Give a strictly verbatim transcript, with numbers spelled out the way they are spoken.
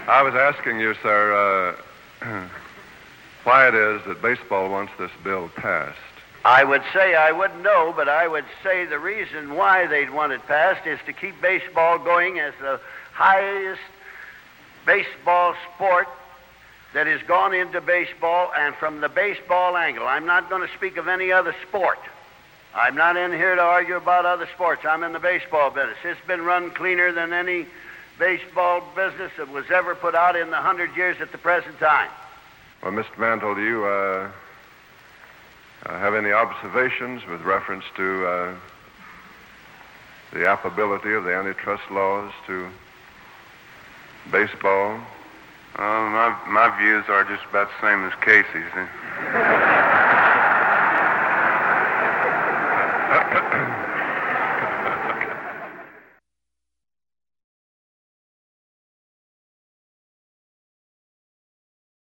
I was asking you, sir, uh, why it is that baseball wants this bill passed. I would say I wouldn't know, but I would say the reason why they'd want it passed is to keep baseball going as the highest baseball sport that has gone into baseball, and from the baseball angle. I'm not going to speak of any other sport. I'm not in here to argue about other sports. I'm in the baseball business. It's been run cleaner than any baseball business that was ever put out in the hundred years at the present time. Well, Mister Mantle, do you uh, uh, have any observations with reference to uh, the applicability of the antitrust laws to baseball? Well, my, my views are just about the same as Casey's.